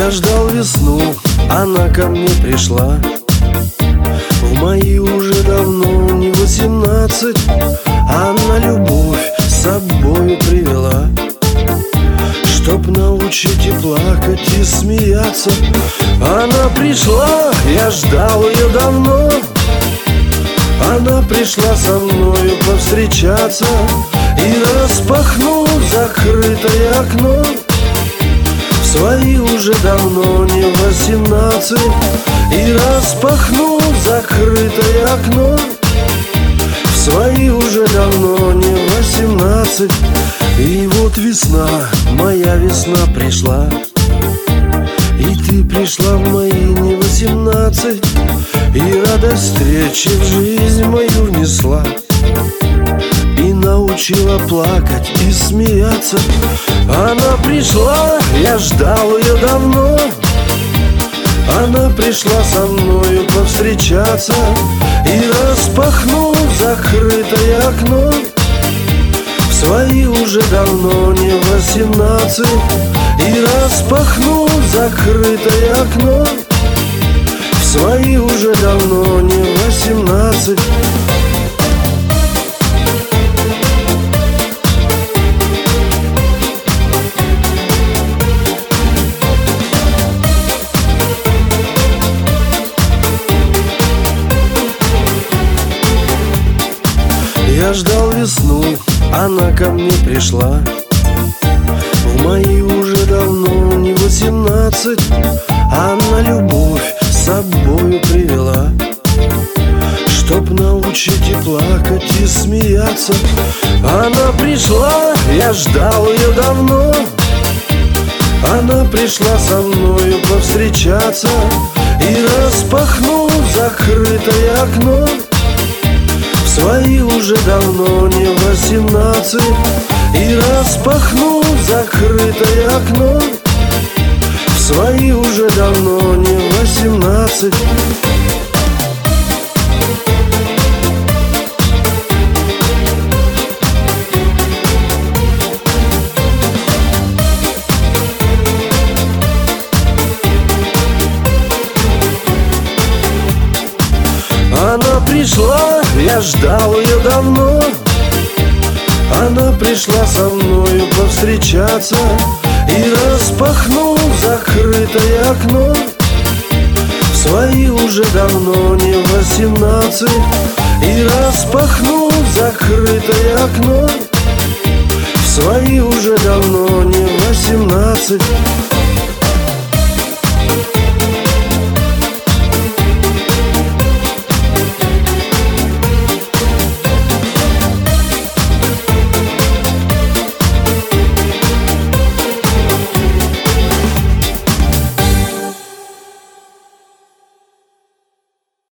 Я ждал весну, она ко мне пришла. В мои уже давно не 18, она любовь с собою привела. Чтоб научить и плакать, и смеяться, она пришла, я ждал ее давно. Она пришла со мною повстречаться, и распахнул закрытое окно. В свои уже давно не 18, и распахнул закрытое окно. В свои уже давно не 18, и вот весна, моя весна пришла. И ты пришла в мои не 18, и радость встречи в жизнь мою внесла. И научила плакать и смеяться. Она пришла, я ждал ее давно. Она пришла со мною повстречаться, и распахнул закрытое окно. В свои уже давно не 18, и распахнул закрытое окно. В свои уже давно не 18. Я ждал весну, она ко мне пришла. В мои уже давно не 18, она любовь с собою привела. Чтоб научить и плакать, и смеяться, она пришла, я ждал ее давно. Она пришла со мною повстречаться, и распахнул закрытое окно. В свои уже давно не 18, и распахнул закрытое окно. В свои уже давно не 18. Она пришла, я ждал ее давно. Она пришла со мною повстречаться, и распахнул закрытое окно. В свои уже давно не 18, и распахнул закрытое окно. В свои уже давно не 18.